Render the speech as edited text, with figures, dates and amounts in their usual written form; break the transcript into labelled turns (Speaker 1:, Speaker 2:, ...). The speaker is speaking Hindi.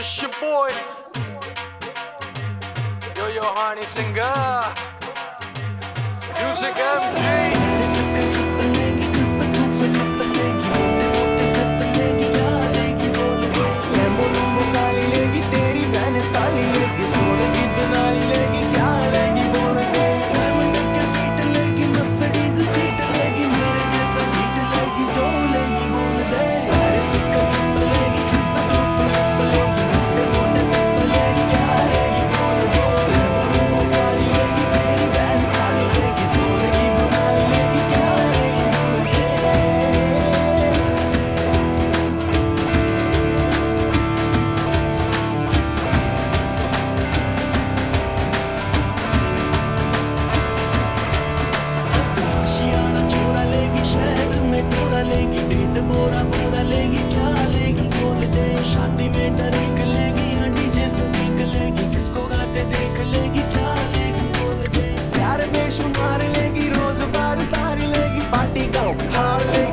Speaker 1: It's your boy, yo honey singer, music MG.
Speaker 2: बोरा बोरा लेगी क्या लेगी बोल दे शादी में डरेक लेगी हंडी जैसे निकलेगी किसको गाते देख लेगी क्या लेगी बोल दे प्यार बेशुमार लेगी रोज बार बार लेगी पार्टी का उखाड़ लेगी